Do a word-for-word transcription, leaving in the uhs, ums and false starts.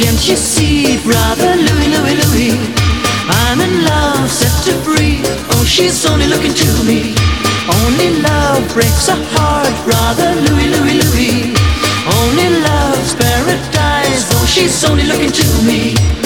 Can't you see, brother Louie, Louie, Louie? I'm in love, set to free. Oh, she's only looking to me. Only love breaks a heart, brother Louie, Louie, Louie. Only love's paradise. Oh, she's only looking to me.